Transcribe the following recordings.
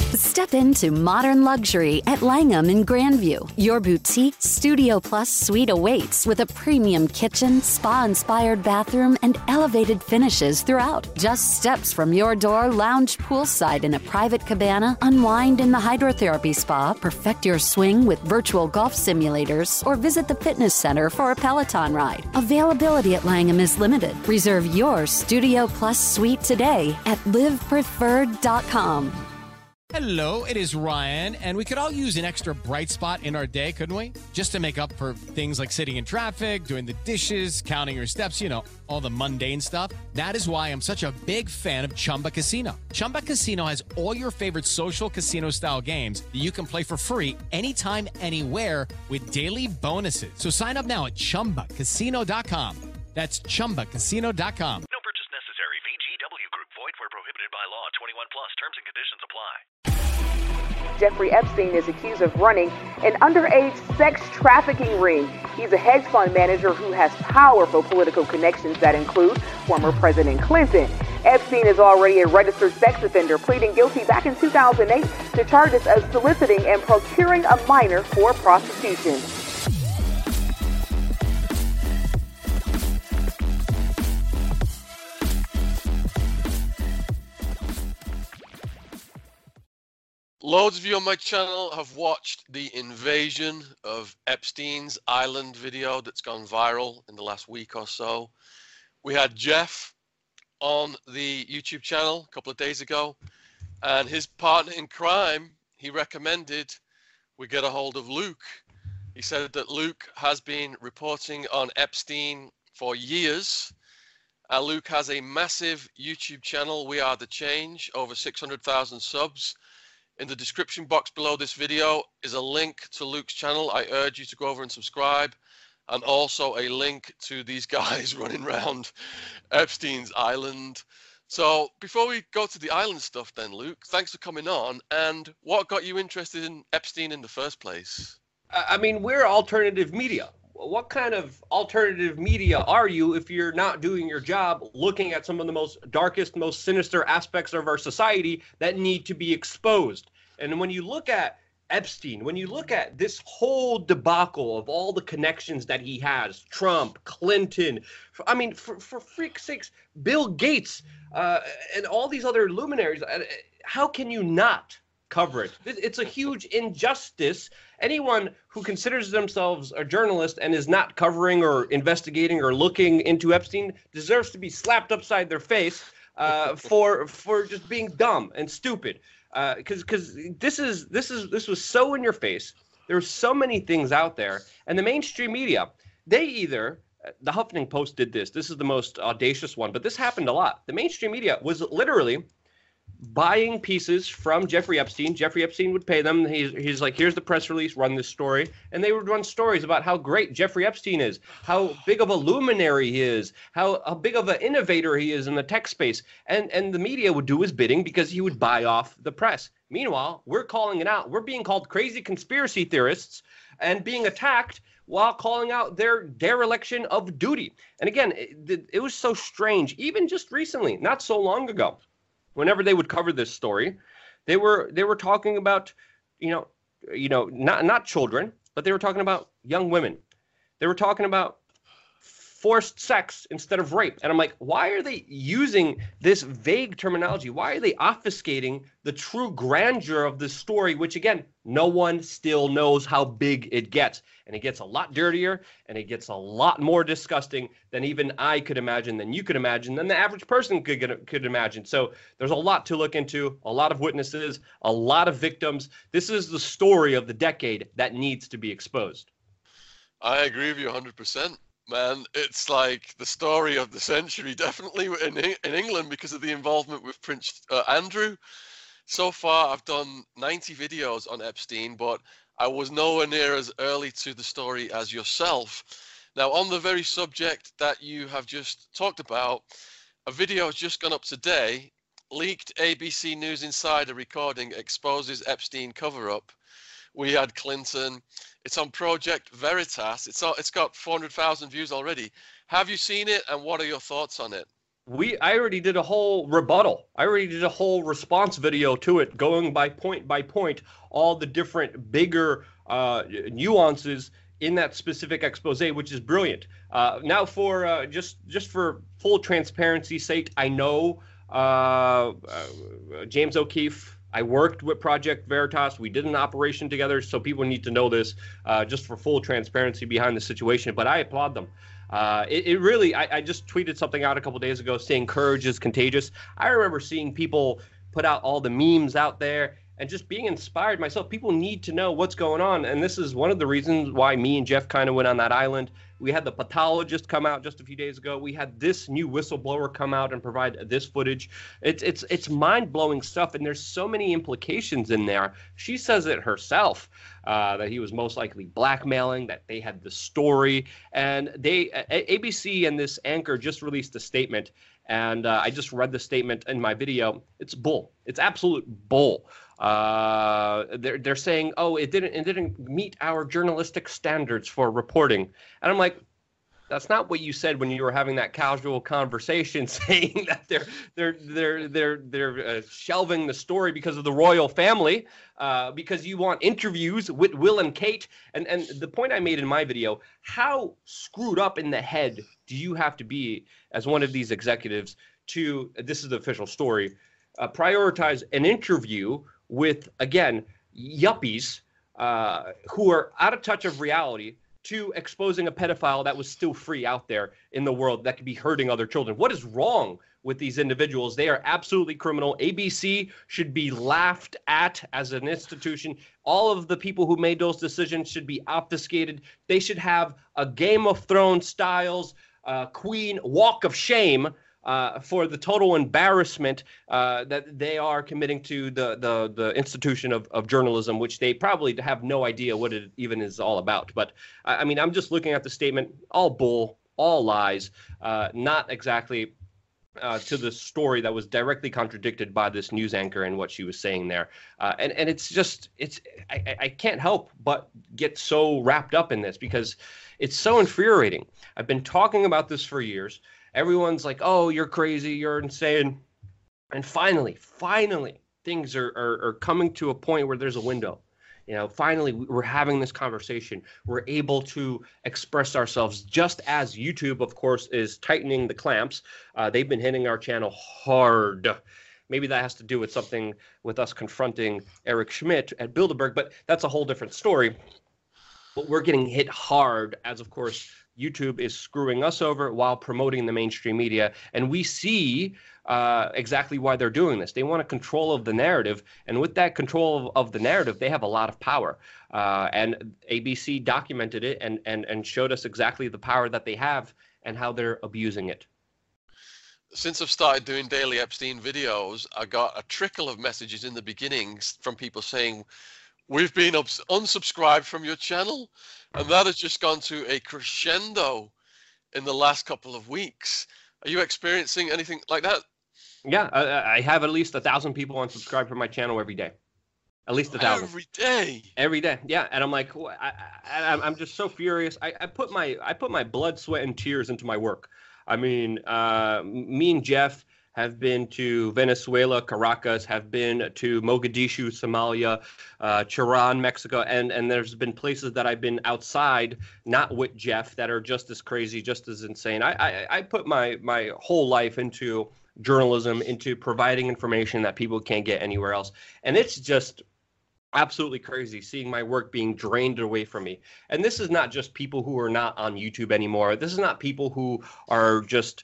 Step into modern luxury at Langham in Grandview. Your boutique Studio Plus suite awaits with a premium kitchen, spa-inspired bathroom, and elevated finishes throughout. Just steps from your door, lounge poolside in a private cabana, unwind in the hydrotherapy spa, perfect your swing with virtual golf simulators, or visit the fitness center for a Peloton ride. Availability at Langham is limited. Reserve your Studio Plus suite today at livepreferred.com. Hello, it is Ryan, and we could all use an extra bright spot in our day, couldn't we? Just to make up for things like sitting in traffic, doing the dishes, counting your steps, all the mundane stuff. That is why I'm such a big fan of Chumba Casino. Chumba Casino has all your favorite social casino-style games that you can play for free anytime, anywhere with daily bonuses. So sign up now at ChumbaCasino.com. That's ChumbaCasino.com. No purchase necessary. VGW Group. Void where prohibited by law. 21 plus. Terms and conditions apply. Jeffrey Epstein is accused of running an underage sex trafficking ring. He's a hedge fund manager who has powerful political connections that include former President Clinton. Epstein is already a registered sex offender, pleading guilty back in 2008 to charges of soliciting and procuring a minor for prostitution. Loads of you on my channel have watched the invasion of Epstein's Island video that's gone viral in the last week or so. We had Jeff on the YouTube channel a couple of days ago, and his partner in crime, he recommended we get a hold of Luke. He said that Luke has been reporting on Epstein for years. Luke has a massive YouTube channel, We Are The Change, over 600,000 subs. In the description box below this video is a link to Luke's channel. I urge you to go over and subscribe, and also a link to these guys running around Epstein's Island. So before we go to the island stuff then, Luke, thanks for coming on. And what got you interested in Epstein in the first place? I mean, we're alternative media. What kind of alternative media are you if you're not doing your job looking at some of the most darkest, most sinister aspects of our society that need to be exposed? And when you look at Epstein, when you look at this whole debacle of all the connections that he has, Trump, Clinton, I mean, for freak's sakes, Bill Gates, and all these other luminaries, how can you not cover it? It's a huge injustice. Anyone who considers themselves a journalist and is not covering or investigating or looking into Epstein deserves to be slapped upside their face for just being dumb and stupid. Because this was so in your face. There's so many things out there, and the mainstream media, they either, the Huffington Post did this. This is the most audacious one, but this happened a lot. The mainstream media was literally buying pieces from Jeffrey Epstein. Jeffrey Epstein would pay them. He's like, here's the press release, run this story. And they would run stories about how great Jeffrey Epstein is, how big of a luminary he is, how big of an innovator he is in the tech space. And the media would do his bidding because he would buy off the press. Meanwhile, we're calling it out. We're being called crazy conspiracy theorists and being attacked while calling out their dereliction of duty. And again, it was so strange, even just recently, not so long ago. Whenever they would cover this story, they were talking about, not children, but they were talking about young women. They were talking about forced sex instead of rape. And I'm like, why are they using this vague terminology? Why are they obfuscating the true grandeur of this story, which, again, no one still knows how big it gets. And it gets a lot dirtier, and it gets a lot more disgusting than even I could imagine, than you could imagine, than the average person could imagine. So there's a lot to look into, a lot of witnesses, a lot of victims. This is the story of the decade that needs to be exposed. I agree with you 100%. Man, it's like the story of the century, definitely in England, because of the involvement with Prince Andrew. So far, I've done 90 videos on Epstein, but I was nowhere near as early to the story as yourself. Now, on the very subject that you have just talked about, a video has just gone up today. Leaked ABC News Insider recording exposes Epstein cover-up. We had Clinton. It's on Project Veritas. It's got 400,000 views already. Have you seen it, and what are your thoughts on it? I already did a whole rebuttal. I already did a whole response video to it, going by point, all the different bigger nuances in that specific expose, which is brilliant. Now, for just for full transparency's sake, I know James O'Keefe. I worked with Project Veritas. We did an operation together, so people need to know this, just for full transparency behind the situation. But I applaud them. It really, I just tweeted something out a couple days ago saying courage is contagious. I remember seeing people put out all the memes out there and just being inspired myself. People need to know what's going on. And this is one of the reasons why me and Jeff kind of went on that island. We had the pathologist come out just a few days ago. We had this new whistleblower come out and provide this footage. It's mind-blowing stuff, and there's so many implications in there. She says it herself, that he was most likely blackmailing, that they had the story. And ABC and this anchor just released a statement, and I just read the statement in my video. It's bull. It's absolute bull. They're saying, oh, it didn't meet our journalistic standards for reporting. And I'm like, that's not what you said when you were having that casual conversation, saying that they're shelving the story because of the royal family, because you want interviews with Will and Kate. And the point I made in my video, how screwed up in the head do you have to be as one of these executives to, this is the official story, prioritize an interview with, again, yuppies who are out of touch of reality, to exposing a pedophile that was still free out there in the world that could be hurting other children. What is wrong with these individuals? They are absolutely criminal. ABC should be laughed at as an institution. All of the people who made those decisions should be obfuscated. They should have a Game of Thrones styles Queen walk of shame for the total embarrassment that they are committing to the institution of journalism, which they probably have no idea what it even is all about. But I mean, I'm just looking at the statement, all bull, all lies, not exactly to the story that was directly contradicted by this news anchor and what she was saying there. And it's just, I can't help but get so wrapped up in this because it's so infuriating. I've been talking about this for years. Everyone's like, oh, you're crazy, you're insane. And finally, things are coming to a point where there's a window. You know, finally, we're having this conversation. We're able to express ourselves, just as YouTube, of course, is tightening the clamps. They've been hitting our channel hard. Maybe that has to do with something with us confronting Eric Schmidt at Bilderberg, but that's a whole different story. But we're getting hit hard as, of course, YouTube is screwing us over while promoting the mainstream media. And we see exactly why they're doing this. They want a control of the narrative. And with that control of the narrative, they have a lot of power. And ABC documented it and showed us exactly the power that they have and how they're abusing it. Since I've started doing daily Epstein videos, I got a trickle of messages in the beginnings from people saying, we've been unsubscribed from your channel. And that has just gone to a crescendo in the last couple of weeks. Are you experiencing anything like that? Yeah, I have at least 1,000 people unsubscribe from my channel every day. At least 1,000. Every day? Every day, yeah. And I'm like, I'm just so furious. I put my blood, sweat, and tears into my work. I mean, me and Jeff have been to Venezuela, Caracas, have been to Mogadishu, Somalia, Tehran, Mexico, and there's been places that I've been outside, not with Jeff, that are just as crazy, just as insane. I put my whole life into journalism, into providing information that people can't get anywhere else. And it's just absolutely crazy seeing my work being drained away from me. And this is not just people who are not on YouTube anymore. This is not people who are just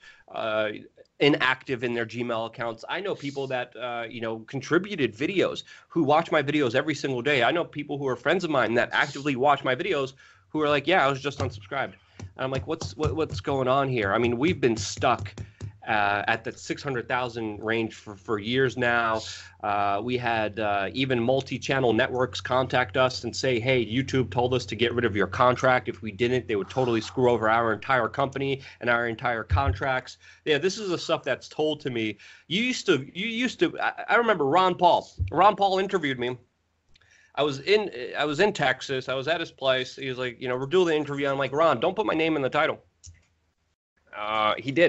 inactive in their Gmail accounts. I know people that, contributed videos, who watch my videos every single day. I know people who are friends of mine that actively watch my videos who are like, yeah, I was just unsubscribed. And I'm like, what's going on here? I mean, we've been stuck at the 600,000 range for years now. We had even multi-channel networks contact us and say, hey, YouTube told us to get rid of your contract. If we didn't, they would totally screw over our entire company and our entire contracts. Yeah, this is the stuff that's told to me. You used to, I remember Ron Paul. Ron Paul interviewed me. I was in Texas. I was at his place. He was like, we're doing the interview. I'm like, Ron, don't put my name in the title. He did.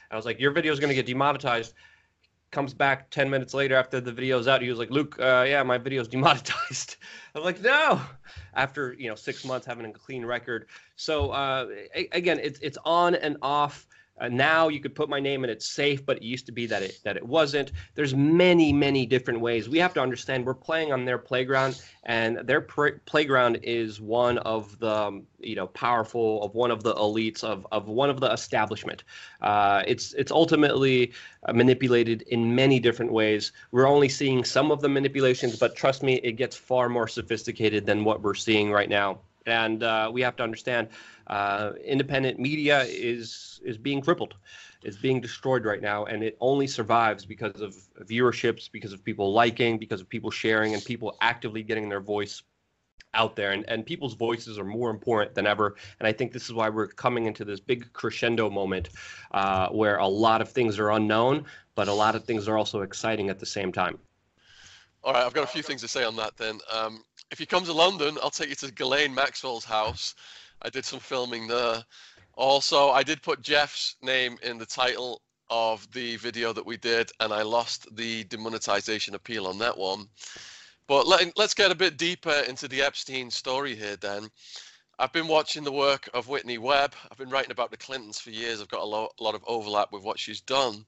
I was like, your video is going to get demonetized. Comes back 10 minutes later after the video's out. He was like, Luke, yeah, my video's demonetized. I was like, no. After 6 months having a clean record. So again, it's on and off. Now you could put my name and it's safe, but it used to be that it wasn't. There's many different ways. We have to understand we're playing on their playground, and their playground is one of the powerful, of one of the elites, of one of the establishment. It's ultimately manipulated in many different ways. We're only seeing some of the manipulations, but trust me, it gets far more sophisticated than what we're seeing right now. And we have to understand independent media is being crippled. It's being destroyed right now, and it only survives because of viewerships, because of people liking, because of people sharing, and people actively getting their voice out there. And people's voices are more important than ever. And I think this is why we're coming into this big crescendo moment where a lot of things are unknown, but a lot of things are also exciting at the same time. All right, I've got a few things to say on that then. If you come to London, I'll take you to Ghislaine Maxwell's house. I did some filming there. Also, I did put Jeff's name in the title of the video that we did, and I lost the demonetization appeal on that one. But let's get a bit deeper into the Epstein story here then. I've been watching the work of Whitney Webb. I've been writing about the Clintons for years. I've got a lot of overlap with what she's done.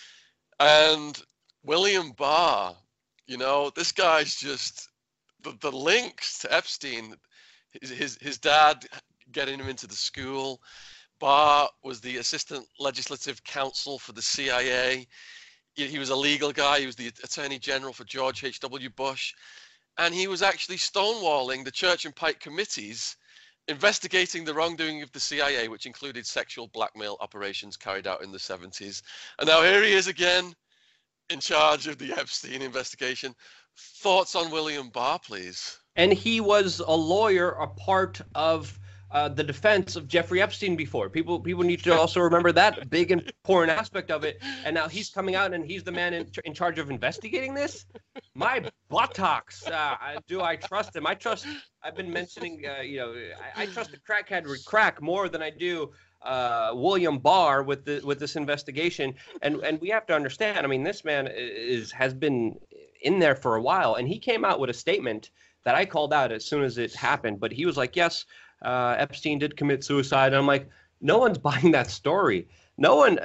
And William Barr, this guy's just... The links to Epstein, his dad getting him into the school. Barr was the assistant legislative counsel for the CIA. He was a legal guy. He was the attorney general for George H.W. Bush. And he was actually stonewalling the Church and Pike committees investigating the wrongdoing of the CIA, which included sexual blackmail operations carried out in the 70s. And now here he is again in charge of the Epstein investigation. Thoughts on William Barr, please? And he was a lawyer, a part of the defense of Jeffrey Epstein before. People need to also remember that big important aspect of it. And now he's coming out and he's the man in charge of investigating this. My buttocks. Do I trust him? I've been mentioning, I trust the crackhead would crack more than I do William Barr with this investigation. And we have to understand, I mean, this man has been in there for a while, and he came out with a statement that I called out as soon as it happened. But he was like, yes, Epstein did commit suicide. And I'm like, no one's buying that story. No one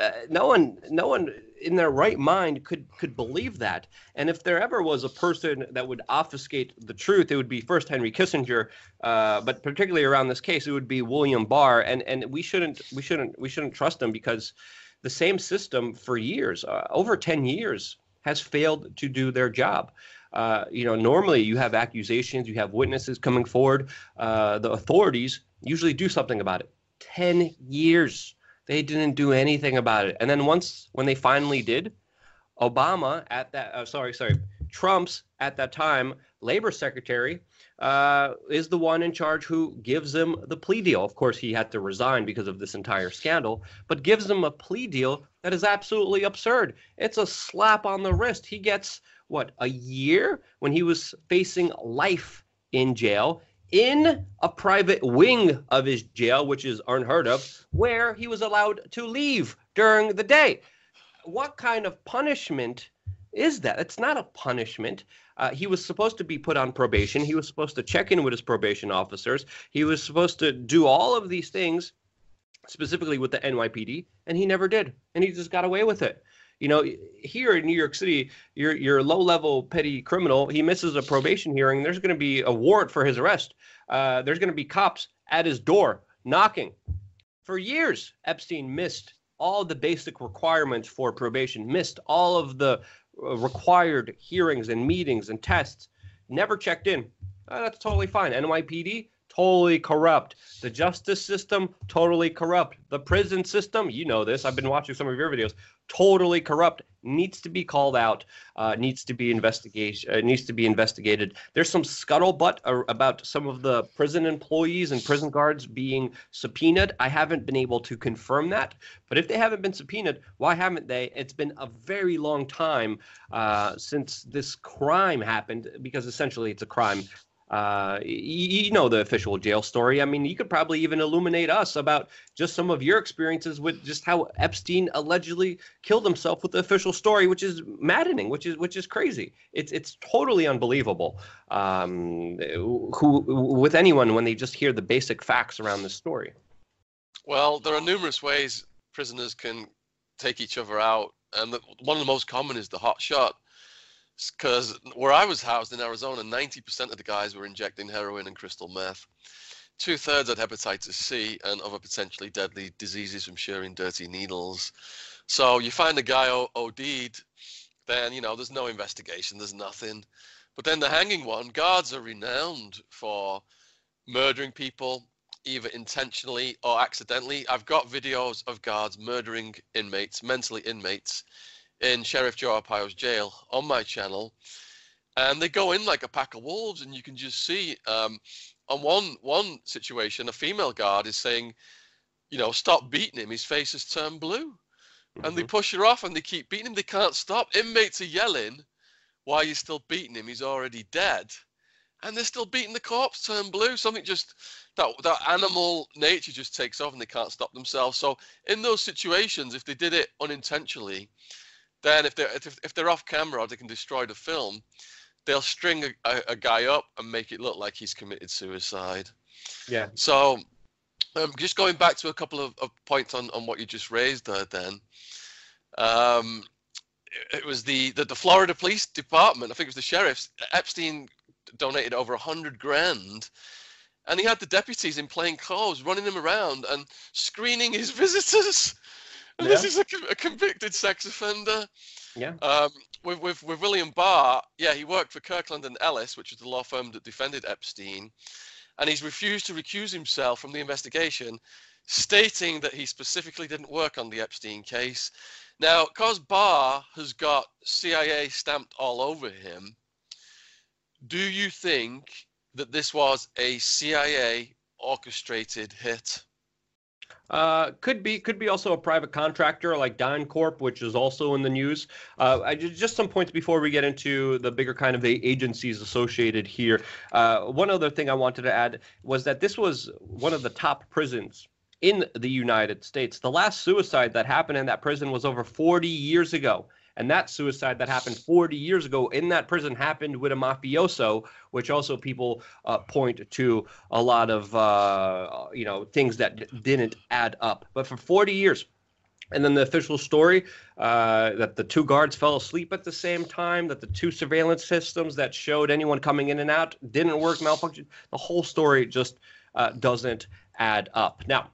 in their right mind could believe that. And if there ever was a person that would obfuscate the truth, it would be first Henry Kissinger, but particularly around this case, it would be William Barr. And we shouldn't trust him, because the same system for years, over 10 years, has failed to do their job. Normally you have accusations, you have witnesses coming forward. The authorities usually do something about it. 10 years. They didn't do anything about it. And then when they finally did, Trump's at that time labor secretary is the one in charge who gives him the plea deal. Of course, he had to resign because of this entire scandal, but gives him a plea deal that is absolutely absurd. It's a slap on the wrist. He gets, a year when he was facing life in jail, in a private wing of his jail, which is unheard of, where he was allowed to leave during the day. What kind of punishment is that? It's not a punishment. He was supposed to be put on probation. He was supposed to check in with his probation officers. He was supposed to do all of these things, specifically with the NYPD, and he never did. And he just got away with it. Here in New York City, your low-level petty criminal, he misses a probation hearing, there's going to be a warrant for his arrest. There's going to be cops at his door knocking. For years, Epstein missed all the basic requirements for probation, missed all of the required hearings and meetings and tests, never checked in. That's totally fine. NYPD, totally corrupt. The justice system, totally corrupt. The prison system, you know this, I've been watching some of your videos, totally corrupt, needs to be called out, needs to be investigated. There's some scuttlebutt about some of the prison employees and prison guards being subpoenaed. I haven't been able to confirm that, but if they haven't been subpoenaed, why haven't they? It's been a very long time since this crime happened, because essentially it's a crime. You know the official jail story. I mean, you could probably even illuminate us about just some of your experiences with just how Epstein allegedly killed himself with the official story, which is maddening, which is crazy. It's totally unbelievable. With anyone when they just hear the basic facts around this story. Well, there are numerous ways prisoners can take each other out, and one of the most common is the hot shot. Because where I was housed in Arizona, 90% of the guys were injecting heroin and crystal meth. 2/3 had hepatitis C and other potentially deadly diseases from sharing dirty needles. So you find a guy OD'd, then, there's no investigation, there's nothing. But then the hanging one, guards are renowned for murdering people, either intentionally or accidentally. I've got videos of guards murdering inmates, mentally inmates, in Sheriff Joe Arpaio's jail on my channel, and they go in like a pack of wolves, and you can just see on one situation, a female guard is saying, stop beating him, his face has turned blue. And they push her off and they keep beating him, they can't stop. Inmates are yelling, why are you still beating him, he's already dead. And they're still beating the corpse, turned blue. Something just, that animal nature just takes off and they can't stop themselves. So in those situations, if they did it unintentionally, then if they're off camera or they can destroy the film, they'll string a guy up and make it look like he's committed suicide. Yeah. So just going back to a couple of points on what you just raised there, then. It was the Florida Police Department, I think it was the sheriffs. Epstein donated over $100,000, and he had the deputies in plain clothes running him around and screening his visitors. And this is a convicted sex offender. Yeah. With William Barr, he worked for Kirkland and Ellis, which is the law firm that defended Epstein, and he's refused to recuse himself from the investigation, stating that he specifically didn't work on the Epstein case. Now, because Barr has got CIA stamped all over him, do you think that this was a CIA orchestrated hit? Could be also a private contractor like DynCorp, which is also in the news. Just some points before we get into the bigger kind of agencies associated here. One other thing I wanted to add was that this was one of the top prisons in the United States. The last suicide that happened in that prison was over 40 years ago. And that suicide that happened 40 years ago in that prison happened with a mafioso, which also people point to a lot of, things that didn't add up. But for 40 years, and then the official story that the two guards fell asleep at the same time, that the two surveillance systems that showed anyone coming in and out didn't work, malfunctioned. The whole story just doesn't add up. Now,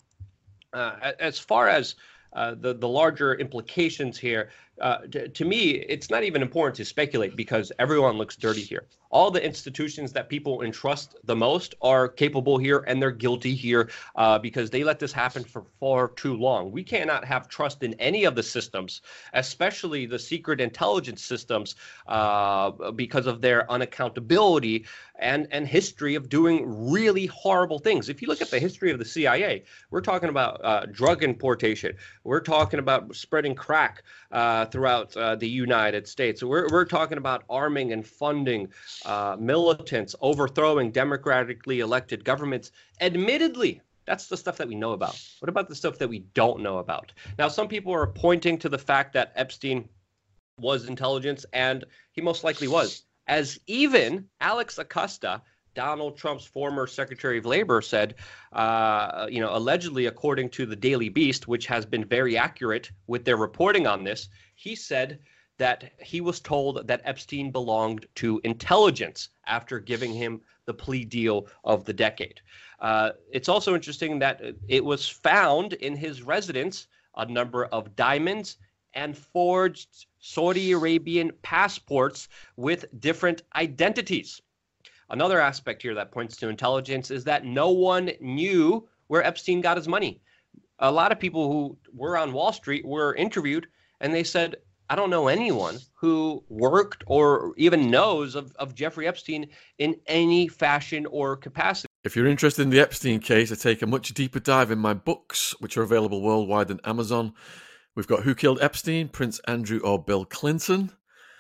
as far as the larger implications here, to me, it's not even important to speculate because everyone looks dirty here. All the institutions that people entrust the most are capable here, and they're guilty here because they let this happen for far too long. We cannot have trust in any of the systems, especially the secret intelligence systems, because of their unaccountability and history of doing really horrible things. If you look at the history of the CIA, we're talking about drug importation. We're talking about spreading crack throughout the United States. We're talking about arming and funding militants, overthrowing democratically elected governments. Admittedly, that's the stuff that we know about. What about the stuff that we don't know about? Now, some people are pointing to the fact that Epstein was intelligence, and he most likely was. As even Alex Acosta, Donald Trump's former Secretary of Labor, said, allegedly, according to the Daily Beast, which has been very accurate with their reporting on this, he said that he was told that Epstein belonged to intelligence after giving him the plea deal of the decade. It's also interesting that it was found in his residence a number of diamonds and forged Saudi Arabian passports with different identities. Another aspect here that points to intelligence is that no one knew where Epstein got his money. A lot of people who were on Wall Street were interviewed, and they said, I don't know anyone who worked or even knows of Jeffrey Epstein in any fashion or capacity. If you're interested in the Epstein case, I take a much deeper dive in my books, which are available worldwide on Amazon. We've got Who Killed Epstein, Prince Andrew or Bill Clinton?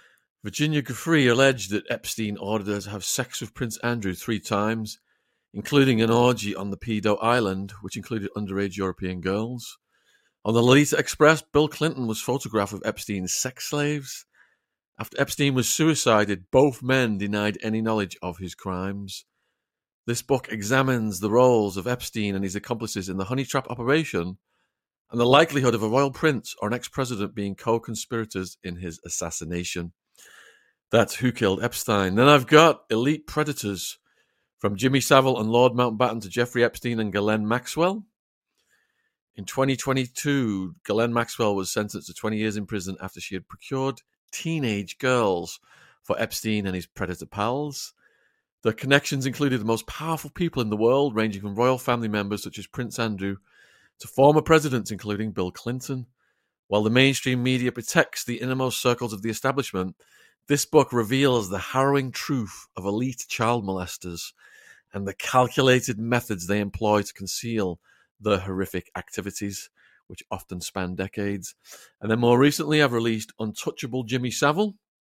Virginia Giuffre alleged that Epstein ordered her to have sex with Prince Andrew 3 times, including an orgy on the pedo island, which included underage European girls. On the Lolita Express, Bill Clinton was photographed with Epstein's sex slaves. After Epstein was suicided, both men denied any knowledge of his crimes. This book examines the roles of Epstein and his accomplices in the honey trap operation and the likelihood of a royal prince or an ex-president being co-conspirators in his assassination. That's Who Killed Epstein. Then I've got Elite Predators, from Jimmy Savile and Lord Mountbatten to Jeffrey Epstein and Ghislaine Maxwell. In 2022, Ghislaine Maxwell was sentenced to 20 years in prison after she had procured teenage girls for Epstein and his predator pals. The connections included the most powerful people in the world, ranging from royal family members such as Prince Andrew to former presidents including Bill Clinton. While the mainstream media protects the innermost circles of the establishment, this book reveals the harrowing truth of elite child molesters and the calculated methods they employ to conceal their horrific activities, which often span decades. And then more recently, I've released Untouchable Jimmy Savile.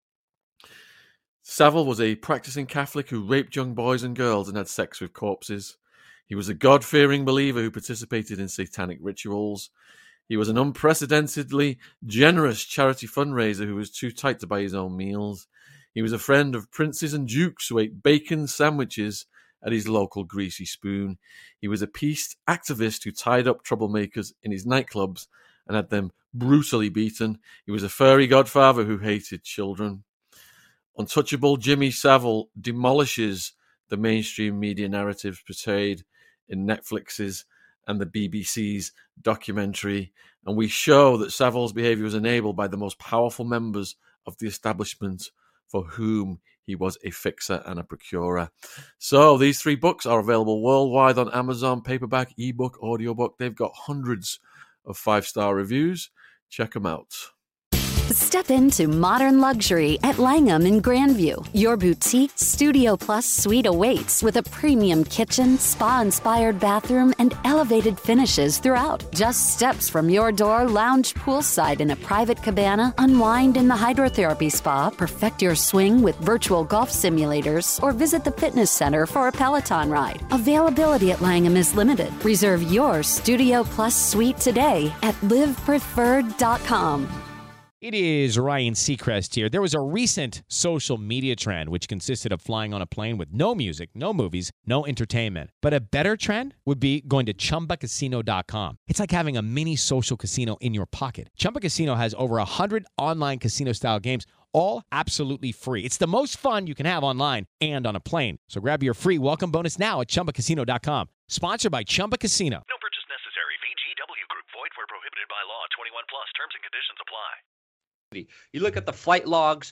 Savile was a practicing Catholic who raped young boys and girls and had sex with corpses. He was a God-fearing believer who participated in satanic rituals. He was an unprecedentedly generous charity fundraiser who was too tight to buy his own meals. He was a friend of princes and dukes who ate bacon sandwiches at his local Greasy Spoon. He was a peace activist who tied up troublemakers in his nightclubs and had them brutally beaten. He was a furry godfather who hated children. Untouchable Jimmy Savile demolishes the mainstream media narratives portrayed in Netflix's and the BBC's documentary, and we show that Savile's behaviour was enabled by the most powerful members of the establishment for whom he was a fixer and a procurer. So these 3 books are available worldwide on Amazon, paperback, ebook, audiobook. They've got hundreds of 5-star reviews. Check them out. Step into modern luxury at Langham in Grandview. Your boutique Studio Plus suite awaits with a premium kitchen, spa-inspired bathroom, and elevated finishes throughout. Just steps from your door, lounge poolside in a private cabana, unwind in the hydrotherapy spa, perfect your swing with virtual golf simulators, or visit the fitness center for a Peloton ride. Availability at Langham is limited. Reserve your Studio Plus suite today at livepreferred.com. It is Ryan Seacrest here. There was a recent social media trend which consisted of flying on a plane with no music, no movies, no entertainment. But a better trend would be going to ChumbaCasino.com. It's like having a mini social casino in your pocket. Chumba Casino has over 100 online casino-style games, all absolutely free. It's the most fun you can have online and on a plane. So grab your free welcome bonus now at ChumbaCasino.com. Sponsored by Chumba Casino. No purchase necessary. VGW Group. Void where prohibited by law. 21 plus. Terms and conditions apply. You look at the flight logs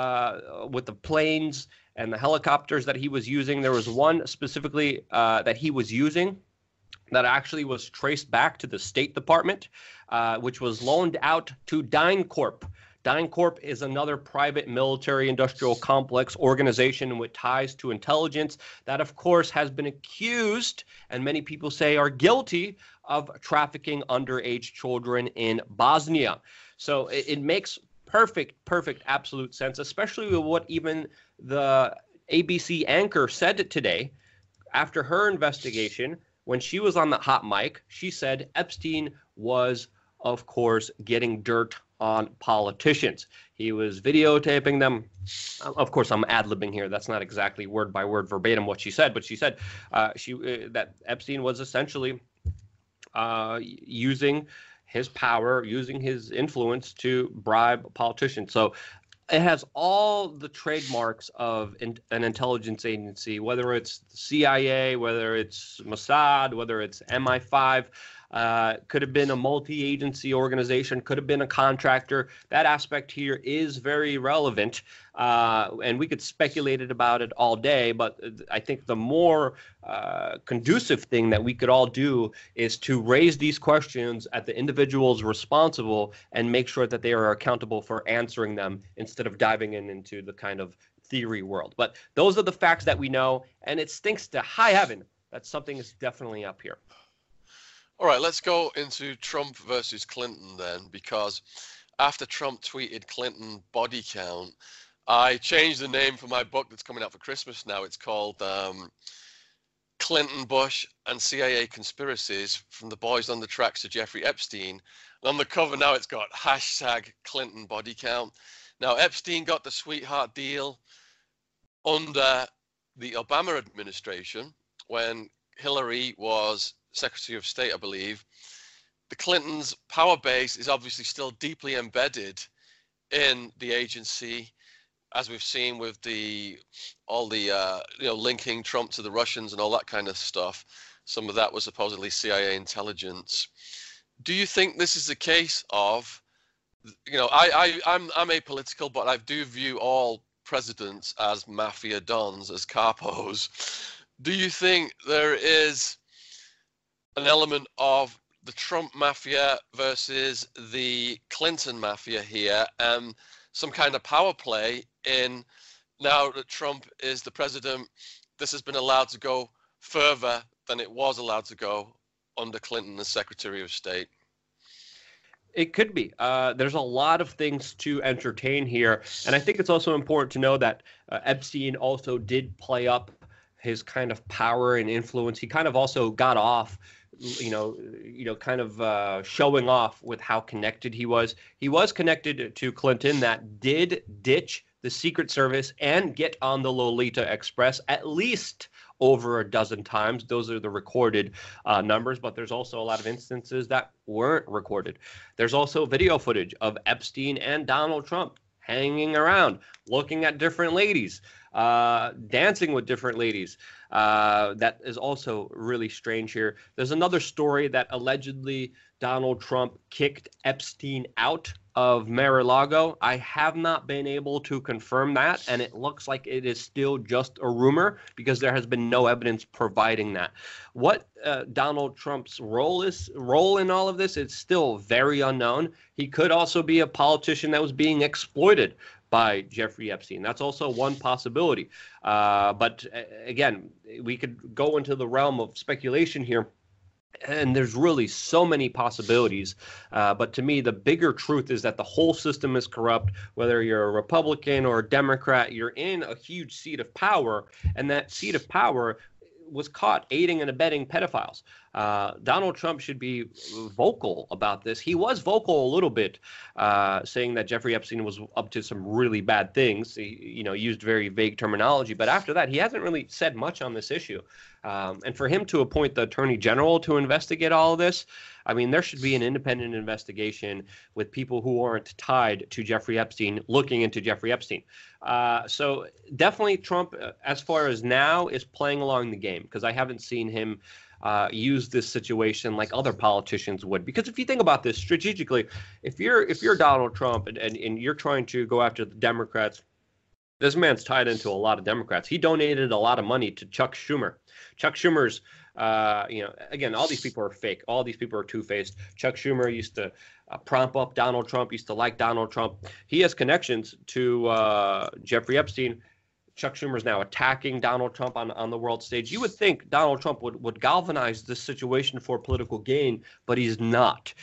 with the planes and the helicopters that he was using. There was one specifically that he was using that actually was traced back to the State Department, which was loaned out to DynCorp. DynCorp is another private military industrial complex organization with ties to intelligence that, of course, has been accused, and many people say are guilty, of trafficking underage children in Bosnia. So it makes perfect, absolute sense, especially with what even the ABC anchor said today after her investigation. When she was on the hot mic, she said Epstein was, of course, getting dirt on politicians. He was videotaping them. Of course, I'm ad-libbing here. That's not exactly word by word verbatim what she said, but she said that Epstein was essentially using his power, using his influence to bribe politicians. So it has all the trademarks of an intelligence agency, whether it's the CIA, whether it's Mossad, whether it's MI5, could have been a multi-agency organization, could have been a contractor. That aspect here is very relevant, and we could speculate about it all day, but I think the more conducive thing that we could all do is to raise these questions at the individuals responsible and make sure that they are accountable for answering them instead of diving into the kind of theory world. But those are the facts that we know, and it stinks to high heaven that something is definitely up here. All right, let's go into Trump versus Clinton then, because after Trump tweeted Clinton body count, I changed the name for my book that's coming out for Christmas now. It's called Clinton, Bush, and CIA Conspiracies, from the boys on the tracks to Jeffrey Epstein. And on the cover now, it's got #Clinton body count. Now, Epstein got the sweetheart deal under the Obama administration when Hillary was Secretary of State, I believe. The Clintons' power base is obviously still deeply embedded in the agency, as we've seen with all the linking Trump to the Russians and all that kind of stuff. Some of that was supposedly CIA intelligence. Do you think this is a case of, I'm apolitical, but I do view all presidents as mafia dons, as capos. Do you think there is an element of the Trump mafia versus the Clinton mafia here, and some kind of power play in, now that Trump is the president, this has been allowed to go further than it was allowed to go under Clinton as Secretary of State? It could be. There's a lot of things to entertain here. And I think it's also important to know that Epstein also did play up his kind of power and influence. He kind of also got off, kind of showing off with how connected he was. He was connected to Clinton, that did ditch the Secret Service and get on the Lolita Express at least over a dozen times. Those are the recorded numbers, but there's also a lot of instances that weren't recorded. There's also video footage of Epstein and Donald Trump hanging around, looking at different ladies, dancing with different ladies. That is also really strange here. There's another story that allegedly Donald Trump kicked Epstein out of Mar-a-Lago. I have not been able to confirm that, and it looks like it is still just a rumor because there has been no evidence providing that. What Donald Trump's role in all of this is still very unknown. He could also be a politician that was being exploited by Jeffrey Epstein. That's also one possibility. But again, we could go into the realm of speculation here. And there's really so many possibilities. But to me, the bigger truth is that the whole system is corrupt. Whether you're a Republican or a Democrat, you're in a huge seat of power. And that seat of power was caught aiding and abetting pedophiles. Donald Trump should be vocal about this. He was vocal a little bit, saying that Jeffrey Epstein was up to some really bad things. He, used very vague terminology. But after that, he hasn't really said much on this issue. And for him to appoint the Attorney General to investigate all of this, I mean, there should be an independent investigation with people who aren't tied to Jeffrey Epstein looking into Jeffrey Epstein. So definitely Trump, as far as now, is playing along the game, because I haven't seen him use this situation like other politicians would. Because if you think about this strategically, if you're Donald Trump and you're trying to go after the Democrats, this man's tied into a lot of Democrats. He donated a lot of money to Chuck Schumer. Chuck Schumer's, again, all these people are fake. All these people are two-faced. Chuck Schumer used to prop up Donald Trump, used to like Donald Trump. He has connections to Jeffrey Epstein. Chuck Schumer's now attacking Donald Trump on the world stage. You would think Donald Trump would galvanize this situation for political gain, but he's not.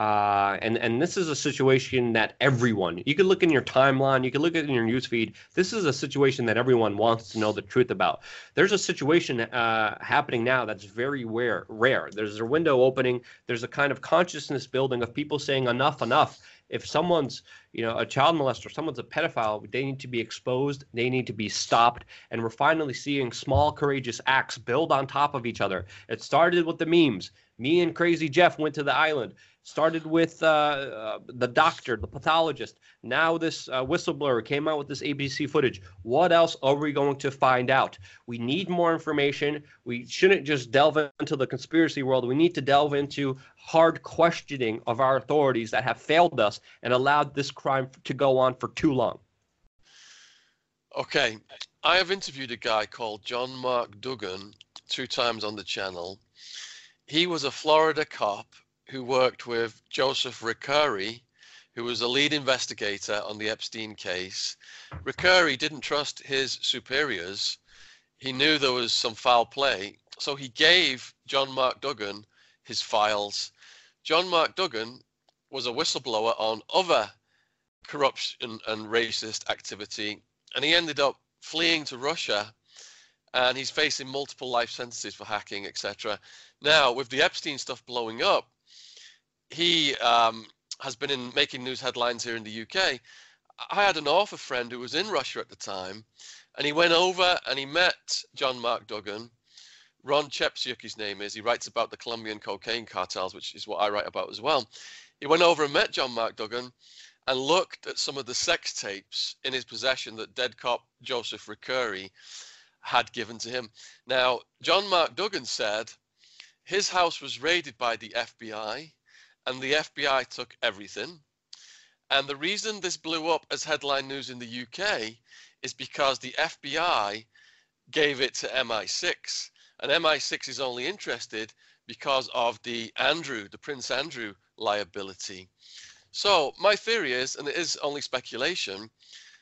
And this is a situation that everyone, you could look in your timeline, you could look at it in your newsfeed. This is a situation that everyone wants to know the truth about. There's a situation happening now that's very rare. There's a window opening. There's a kind of consciousness building of people saying enough. If someone's, a child molester, someone's a pedophile, they need to be exposed. They need to be stopped. And we're finally seeing small, courageous acts build on top of each other. It started with the memes. Me and Crazy Jeff went to the island. Started with the doctor, the pathologist. Now this whistleblower came out with this ABC footage. What else are we going to find out? We need more information. We shouldn't just delve into the conspiracy world. We need to delve into hard questioning of our authorities that have failed us and allowed this crime to go on for too long. Okay. I have interviewed a guy called John Mark Duggan 2 times on the channel. He was a Florida cop who worked with Joseph Ricari, who was a lead investigator on the Epstein case. Ricari didn't trust his superiors. He knew there was some foul play, so he gave John Mark Duggan his files. John Mark Duggan was a whistleblower on other corruption and racist activity and he ended up fleeing to Russia, and he's facing multiple life sentences for hacking, etc. Now, with the Epstein stuff blowing up, he has been making news headlines here in the UK. I had an author friend who was in Russia at the time, and he went over and he met John Mark Dougan. Ron Chepsyuk, his name is. He writes about the Colombian cocaine cartels, which is what I write about as well. He went over and met John Mark Dougan and looked at some of the sex tapes in his possession that dead cop Joseph Recurry had given to him. Now, John Mark Dougan said his house was raided by the FBI, and the FBI took everything. And the reason this blew up as headline news in the UK is because the FBI gave it to MI6. And MI6 is only interested because of the Prince Andrew liability. So my theory is, and it is only speculation,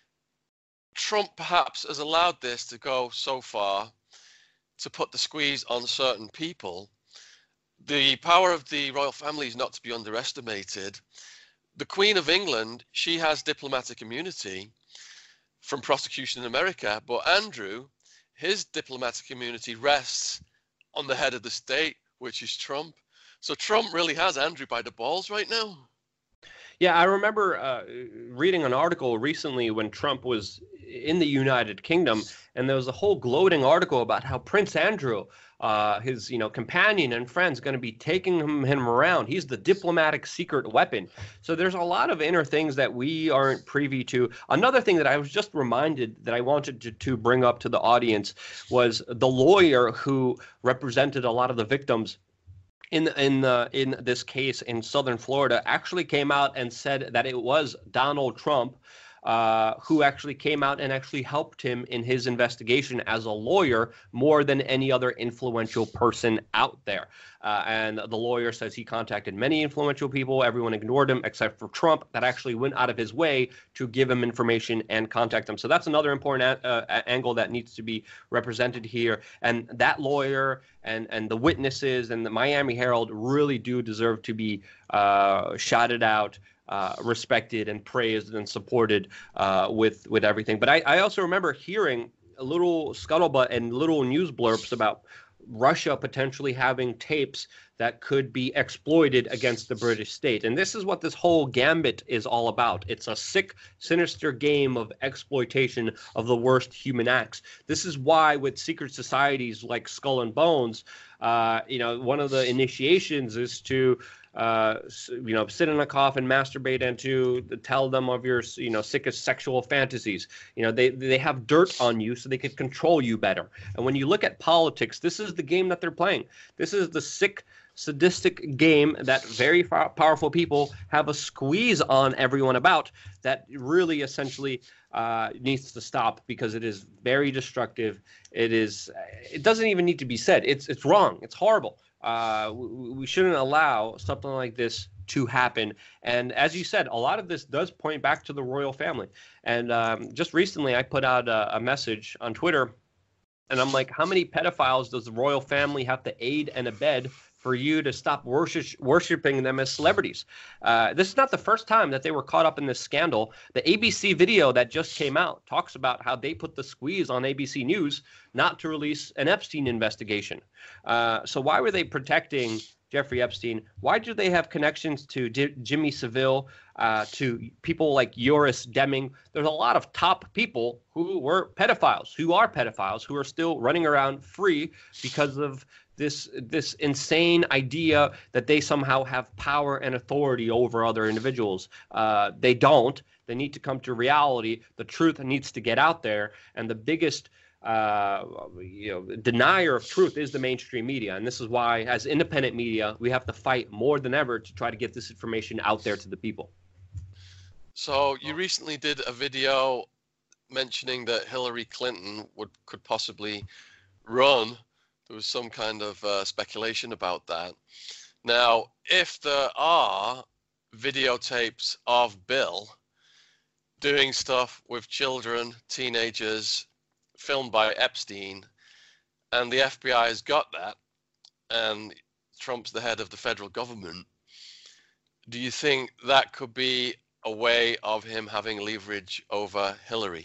Trump perhaps has allowed this to go so far to put the squeeze on certain people. The power of the royal family is not to be underestimated. The Queen of England, she has diplomatic immunity from prosecution in America, but Andrew, his diplomatic immunity rests on the head of the state, which is Trump. So Trump really has Andrew by the balls right now. Yeah, I remember reading an article recently when Trump was in the United Kingdom, and there was a whole gloating article about how Prince Andrew, his companion and friends, going to be taking him around. He's the diplomatic secret weapon. So there's a lot of inner things that we aren't privy to. Another thing that I was just reminded that I wanted to bring up to the audience was the lawyer who represented a lot of the victims in this case in Southern Florida actually came out and said that it was Donald Trump who actually came out and actually helped him in his investigation as a lawyer more than any other influential person out there. And the lawyer says he contacted many influential people. Everyone ignored him except for Trump, that actually went out of his way to give him information and contact him. So that's another important angle that needs to be represented here. And that lawyer and the witnesses and the Miami Herald really do deserve to be shouted out, respected and praised and supported with everything. But I also remember hearing a little scuttlebutt and little news blurbs about Russia potentially having tapes that could be exploited against the British state. And this is what this whole gambit is all about. It's a sick, sinister game of exploitation of the worst human acts. This is why with secret societies like Skull and Bones, one of the initiations is to sit in a coffin, masturbate, and to tell them of your, sickest sexual fantasies. They have dirt on you so they can control you better. And when you look at politics, this is the game that they're playing. This is the sick, sadistic game that very powerful people have a squeeze on everyone about that really essentially needs to stop, because it is very destructive. It doesn't even need to be said. It's wrong. It's horrible. We shouldn't allow something like this to happen. And as you said, a lot of this does point back to the royal family. And just recently, I put out a message on Twitter, and I'm like, how many pedophiles does the royal family have to aid and abet for you to stop worshiping them as celebrities? This is not the first time that they were caught up in this scandal. The ABC video that just came out talks about how they put the squeeze on ABC News not to release an Epstein investigation. So why were they protecting Jeffrey Epstein? Why do they have connections to Jimmy Savile, to people like Joris Deming? There's a lot of top people who are pedophiles, who are still running around free because of this insane idea that they somehow have power and authority over other individuals. They don't. They need to come to reality. The truth needs to get out there. And the biggest denier of truth is the mainstream media. And this is why, as independent media, we have to fight more than ever to try to get this information out there to the people. So you recently did a video mentioning that Hillary Clinton could possibly run. There was some kind of speculation about that. Now, if there are videotapes of Bill doing stuff with children, teenagers, filmed by Epstein, and the FBI has got that, and Trump's the head of the federal government, do you think that could be a way of him having leverage over Hillary?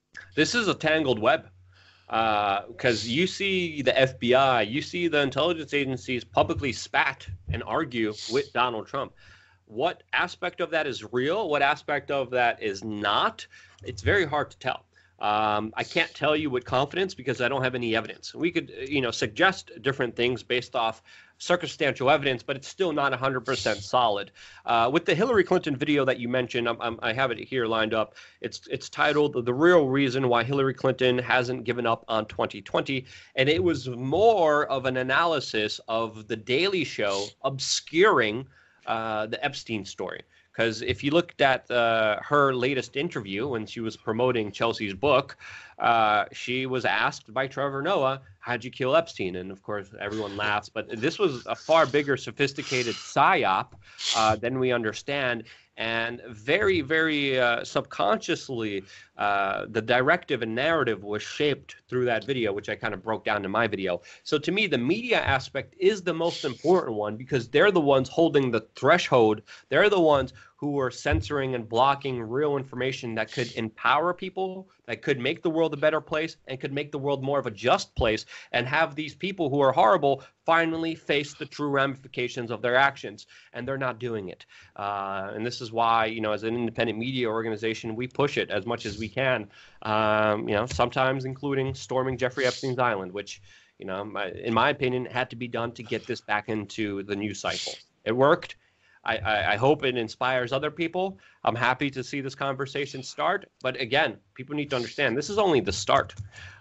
This is a tangled web. Because you see the FBI, you see the intelligence agencies publicly spat and argue with Donald Trump. What aspect of that is real? What aspect of that is not? It's very hard to tell. I can't tell you with confidence because I don't have any evidence. We could, suggest different things based off circumstantial evidence, but it's still not 100% solid. With the Hillary Clinton video that you mentioned, I have it here lined up. It's titled "The Real Reason Why Hillary Clinton Hasn't Given Up on 2020," and it was more of an analysis of The Daily Show obscuring the Epstein story. Because if you looked at her latest interview when she was promoting Chelsea's book, she was asked by Trevor Noah, "How'd you kill Epstein?" And of course, everyone laughs. But this was a far bigger, sophisticated psyop than we understand. And very, very subconsciously, the directive and narrative was shaped through that video, which I kind of broke down in my video. So to me, the media aspect is the most important one because they're the ones holding the threshold. They're the ones who are censoring and blocking real information that could empower people, that could make the world a better place, and could make the world more of a just place, and have these people who are horrible finally face the true ramifications of their actions. And they're not doing it. And this is why, as an independent media organization, we push it as much as we can, sometimes including storming Jeffrey Epstein's island, which, in my opinion, had to be done to get this back into the news cycle. It worked. I hope it inspires other people. I'm happy to see this conversation start. But again, people need to understand this is only the start.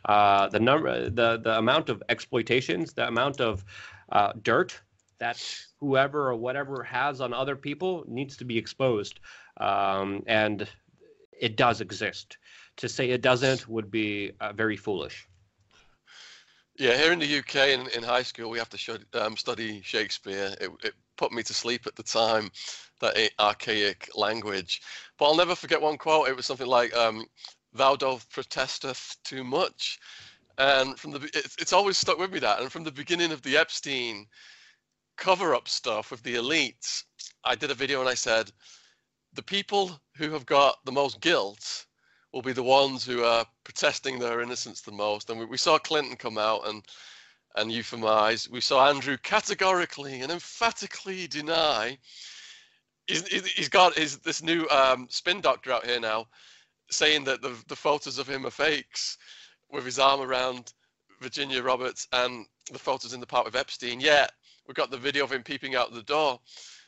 The amount of exploitations, the amount of dirt that whoever or whatever has on other people needs to be exposed. And it does exist. To say it doesn't would be very foolish. Yeah, here in the UK in high school, we have to study Shakespeare. It put me to sleep at the time, that archaic language. But I'll never forget one quote. It was something like, "Thou doth protesteth too much." And it's always stuck with me, that. And from the beginning of the Epstein cover-up stuff with the elites, I did a video and I said, the people who have got the most guilt will be the ones who are protesting their innocence the most. And we saw Clinton come out and euphemize. We saw Andrew categorically and emphatically deny. He's got this new spin doctor out here now saying that the photos of him are fakes, with his arm around Virginia Roberts and the photos in the park with Epstein. Yet we've got the video of him peeping out the door.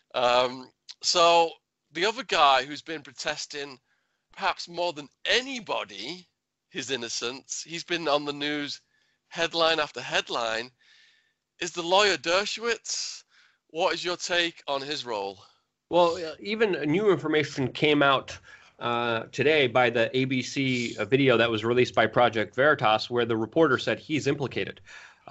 So the other guy who's been protesting perhaps more than anybody his innocence, he's been on the news headline after headline, is the lawyer Dershowitz. What is your take on his role? Well, even new information came out today by the ABC video that was released by Project Veritas, where the reporter said he's implicated,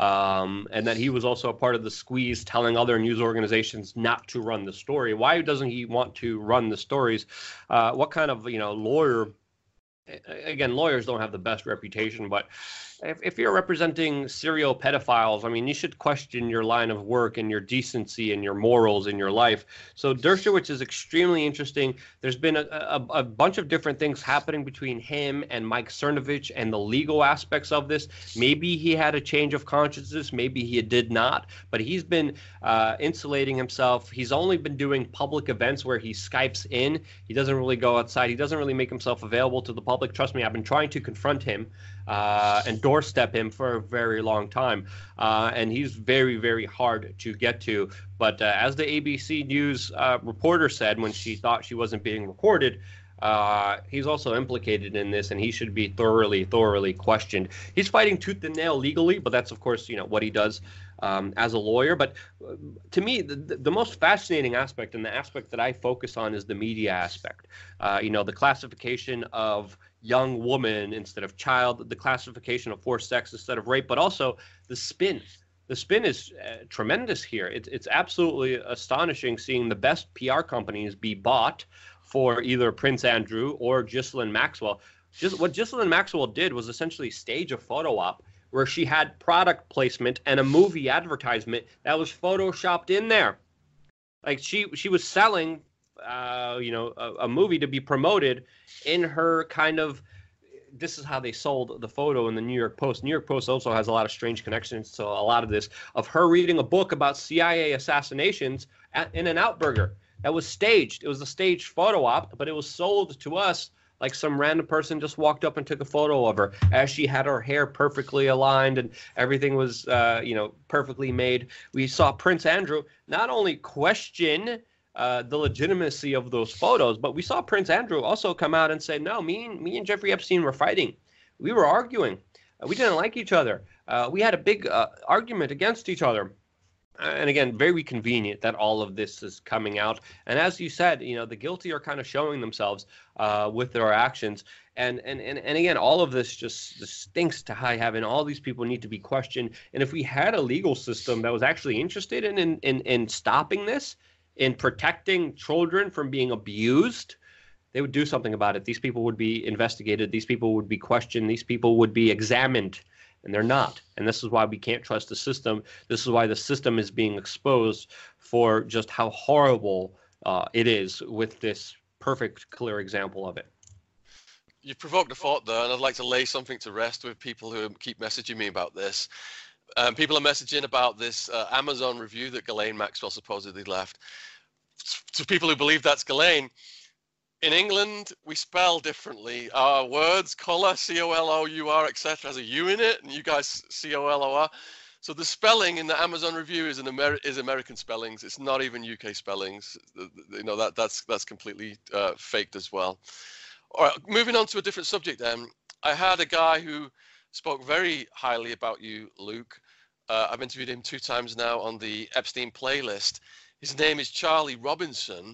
and that he was also a part of the squeeze telling other news organizations not to run the story. Why doesn't he want to run the stories? What kind of lawyer? Again, lawyers don't have the best reputation, but if you're representing serial pedophiles, I mean, you should question your line of work and your decency and your morals in your life. So Dershowitz is extremely interesting. There's been a bunch of different things happening between him and Mike Cernovich and the legal aspects of this. Maybe he had a change of consciousness. Maybe he did not. But he's been insulating himself. He's only been doing public events where he Skypes in. He doesn't really go outside. He doesn't really make himself available to the public. Trust me, I've been trying to confront him and doorstep him for a very long time. And he's very, very hard to get to. But as the ABC News reporter said when she thought she wasn't being recorded, he's also implicated in this, and he should be thoroughly questioned. He's fighting tooth and nail legally, but that's, of course, what he does as a lawyer. But to me, the most fascinating aspect, and the aspect that I focus on, is the media aspect. The classification of young woman instead of child, the classification of forced sex instead of rape, but also the spin. The spin is tremendous here. It's absolutely astonishing seeing the best PR companies be bought for either Prince Andrew or Ghislaine Maxwell. What Ghislaine Maxwell did was essentially stage a photo op where she had product placement and a movie advertisement that was photoshopped in there. Like she was selling a movie to be promoted in her kind of this is how they sold the photo in the New York Post. New York Post also has a lot of strange connections to a lot of this, of her reading a book about CIA assassinations at In-N-Out Burger that was staged. It was a staged photo op, but it was sold to us like some random person just walked up and took a photo of her as she had her hair perfectly aligned and everything was, perfectly made. We saw Prince Andrew not only question the legitimacy of those photos, but we saw Prince Andrew also come out and say, no, me and Jeffrey Epstein were fighting. We were arguing. We didn't like each other. We had a big argument against each other. And again, very convenient that all of this is coming out. And as you said, the guilty are kind of showing themselves with their actions. And again, all of this just stinks to high heaven. All these people need to be questioned. And if we had a legal system that was actually interested in stopping this, in protecting children from being abused, they would do something about it. These people would be investigated. These people would be questioned. These people would be examined. And they're not. And this is why we can't trust the system. This is why the system is being exposed for just how horrible it is, with this perfect, clear example of it. You provoked a thought there, and I'd like to lay something to rest with people who keep messaging me about this. People are messaging about this Amazon review that Ghislaine Maxwell supposedly left. To people who believe that's Ghislaine, in England, we spell differently. Our words, colour, C-O-L-O-U-R, etc., has a U in it, and you guys C-O-L-O-R. So the spelling in the Amazon review is American spellings. It's not even UK spellings. That's completely faked as well. All right, moving on to a different subject then. I had a guy who spoke very highly about you, Luke. I've interviewed him 2 times now on the Epstein playlist. His name is Charlie Robinson.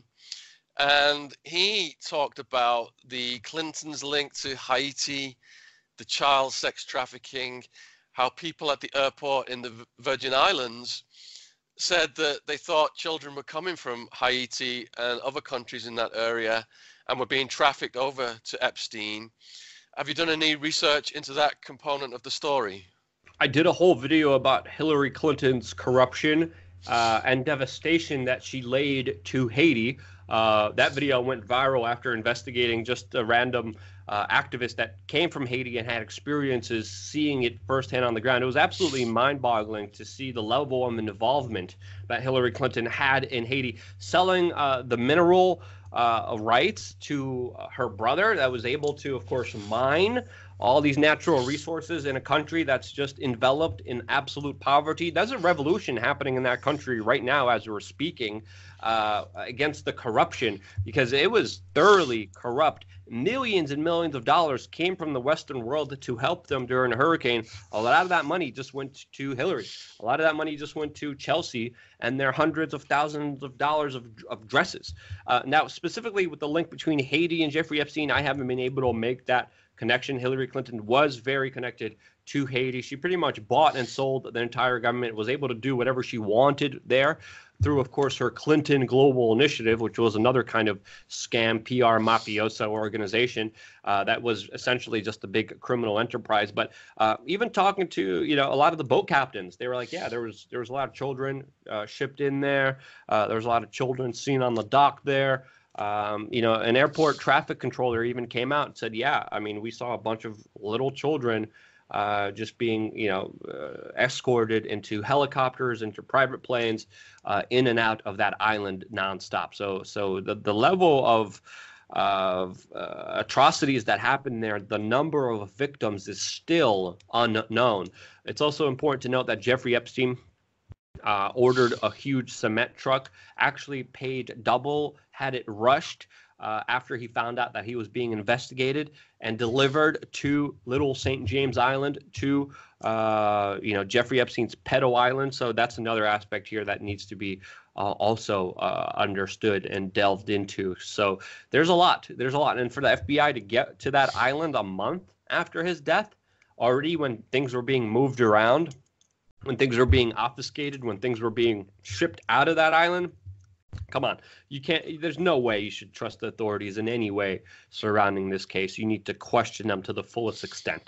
And he talked about the Clintons' link to Haiti, the child sex trafficking, how people at the airport in the Virgin Islands said that they thought children were coming from Haiti and other countries in that area and were being trafficked over to Epstein. Have you done any research into that component of the story? I did a whole video about Hillary Clinton's corruption and devastation that she laid to Haiti. That video went viral after investigating just a random activist that came from Haiti and had experiences seeing it firsthand on the ground. It was absolutely mind-boggling to see the level of involvement that Hillary Clinton had in Haiti, selling the mineral rights to her brother that was able to, of course, mine all these natural resources in a country that's just enveloped in absolute poverty. There's a revolution happening in that country right now as we're speaking against the corruption, because it was thoroughly corrupt. Millions and millions of dollars came from the Western world to help them during a hurricane. A lot of that money just went to Hillary. A lot of that money just went to Chelsea and their hundreds of thousands of dollars of dresses. Now, specifically with the link between Haiti and Jeffrey Epstein, I haven't been able to make that connection. Hillary Clinton was very connected to Haiti. She pretty much bought and sold the entire government, was able to do whatever she wanted there through, of course, her Clinton Global Initiative, which was another kind of scam PR mafioso organization that was essentially just a big criminal enterprise. But even talking to, a lot of the boat captains, they were like, yeah, there was a lot of children shipped in there. There was a lot of children seen on the dock there. An airport traffic controller even came out and said, yeah, we saw a bunch of little children just being, escorted into helicopters, into private planes, in and out of that island nonstop. So the level of atrocities that happened there, the number of victims is still unknown. It's also important to note that Jeffrey Epstein ordered a huge cement truck, actually paid double, had it rushed after he found out that he was being investigated, and delivered to Little St. James Island, to Jeffrey Epstein's pedo island. So that's another aspect here that needs to be also understood and delved into. So there's a lot. And for the FBI to get to that island a month after his death, already when things were being moved around, when things were being obfuscated, when things were being shipped out of that island, come on, you can't. There's no way you should trust the authorities in any way surrounding this case. You need to question them to the fullest extent.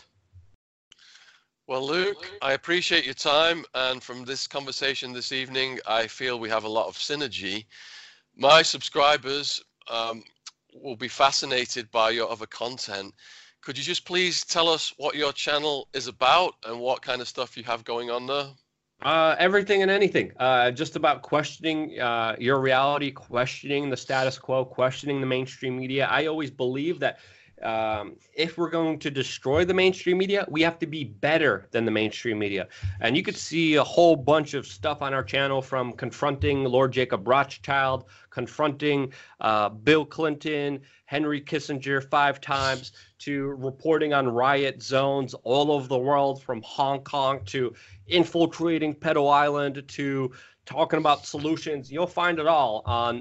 Well, Luke, I appreciate your time, and from this conversation this evening, I feel we have a lot of synergy. My subscribers will be fascinated by your other content. could you just please tell us what your channel is about and what kind of stuff you have going on there? Everything and anything. Just about questioning your reality, questioning the status quo, questioning the mainstream media. I always believe that if we're going to destroy the mainstream media, we have to be better than the mainstream media. And you could see a whole bunch of stuff on our channel, from confronting Lord Jacob Rothschild, confronting Bill Clinton, Henry Kissinger 5 times, to reporting on riot zones all over the world, from Hong Kong to infiltrating Pedo Island to talking about solutions. You'll find it all on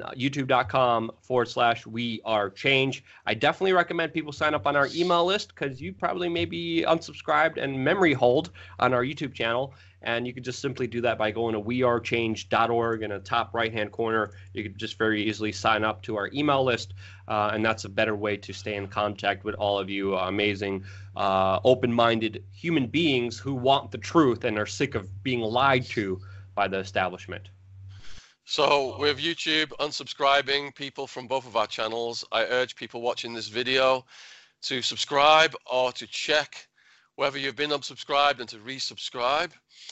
youtube.com/wearechange. I definitely recommend people sign up on our email list, because you probably may be unsubscribed and memory hold on our YouTube channel. And you can just simply do that by going to wearechange.org. In the top right-hand corner, you can just very easily sign up to our email list. And that's a better way to stay in contact with all of you amazing, open-minded human beings who want the truth and are sick of being lied to by the establishment. So with YouTube unsubscribing people from both of our channels, I urge people watching this video to subscribe or to check whether you've been unsubscribed and to resubscribe.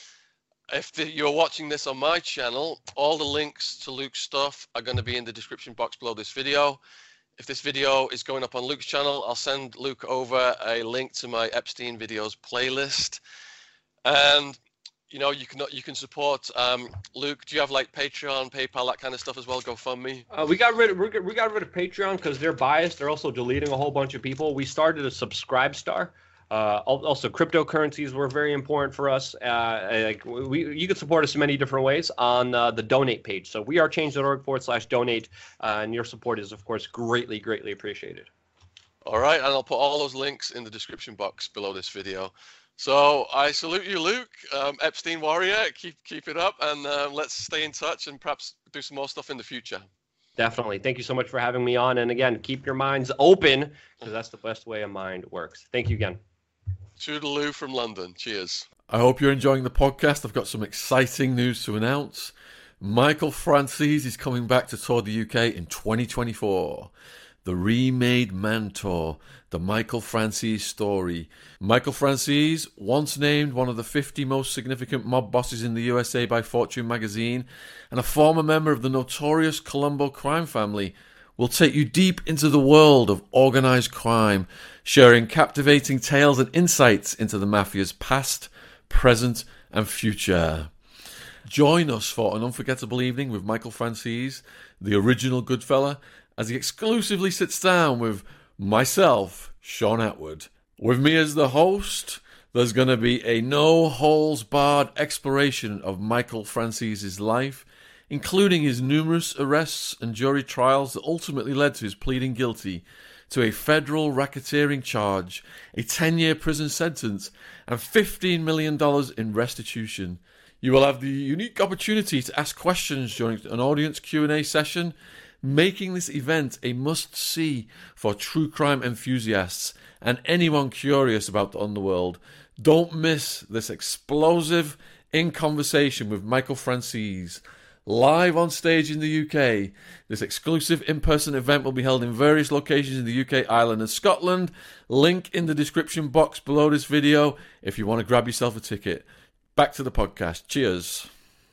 If you're watching this on my channel, all the links to Luke's stuff are going to be in the description box below this video. If this video is going up on Luke's channel, I'll send Luke over a link to my Epstein videos playlist. And you know, you can support Luke. Do you have like Patreon, PayPal, that kind of stuff as well? GoFundMe. We got rid of Patreon because they're biased. They're also deleting a whole bunch of people. We started a Subscribestar. Also, cryptocurrencies were very important for us. You can support us in many different ways on the donate page. So wearechange.org/donate, and your support is, of course, greatly, greatly appreciated. All right, and I'll put all those links in the description box below this video. So I salute you, Luke, Epstein Warrior. Keep it up, and let's stay in touch and perhaps do some more stuff in the future. Definitely. Thank you so much for having me on. And again, keep your minds open, because that's the best way a mind works. Thank you again. Toodaloo from London. Cheers. I hope you're enjoying the podcast. I've got some exciting news to announce. Michael Franzese is coming back to tour the UK in 2024. The Remade Man Tour, the Michael Franzese story. Michael Franzese, once named one of the 50 most significant mob bosses in the USA by Fortune magazine, and a former member of the notorious Colombo crime family, will take you deep into the world of organized crime, sharing captivating tales and insights into the mafia's past, present, and future. Join us for an unforgettable evening with Michael Franzese, the original Goodfella, as he exclusively sits down with myself, Sean Atwood. With me as the host, there's going to be a no-holes-barred exploration of Michael Franzese's life, including his numerous arrests and jury trials that ultimately led to his pleading guilty to a federal racketeering charge, a 10-year prison sentence, and $15 million in restitution. You will have the unique opportunity to ask questions during an audience Q&A session, making this event a must-see for true crime enthusiasts and anyone curious about the underworld. Don't miss this explosive in-conversation with Michael Franzese. Live on stage in the UK, this exclusive in-person event will be held in various locations in the UK, Ireland and Scotland. Link in the description box below this video if you want to grab yourself a ticket. Back to the podcast. Cheers.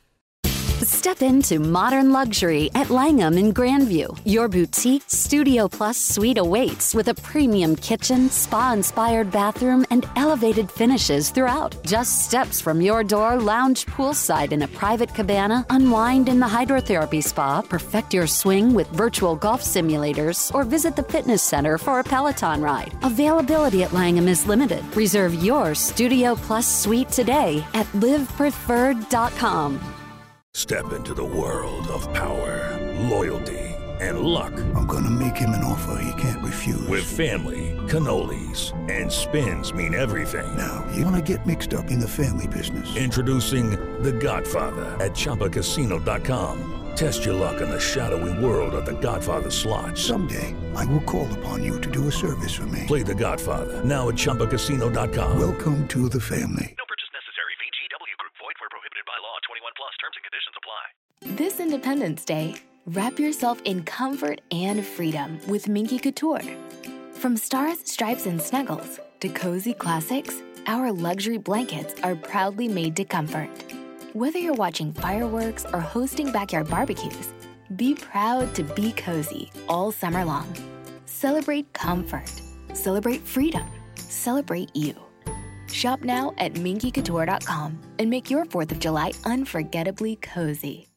Step into modern luxury at Langham in Grandview. Your boutique Studio Plus suite awaits with a premium kitchen, spa-inspired bathroom, and elevated finishes throughout. Just steps from your door, lounge poolside in a private cabana, unwind in the hydrotherapy spa, perfect your swing with virtual golf simulators, or visit the fitness center for a Peloton ride. Availability at Langham is limited. Reserve your Studio Plus suite today at livepreferred.com. Step into the world of power, loyalty, and luck. I'm gonna make him an offer he can't refuse. With family, cannolis, and spins mean everything. Now, you wanna get mixed up in the family business. Introducing The Godfather at ChumbaCasino.com. Test your luck in the shadowy world of The Godfather slot. Someday, I will call upon you to do a service for me. Play The Godfather now at ChumbaCasino.com. Welcome to the family. No purchase necessary. VGW Group. Void where prohibited by law. 21 plus. Terms and conditions apply. This Independence Day, wrap yourself in comfort and freedom with Minky Couture. From stars, stripes, and snuggles to cozy classics, our luxury blankets are proudly made to comfort. Whether you're watching fireworks or hosting backyard barbecues, be proud to be cozy all summer long. Celebrate comfort. Celebrate freedom. Celebrate you. Shop now at MinkyCouture.com and make your 4th of July unforgettably cozy.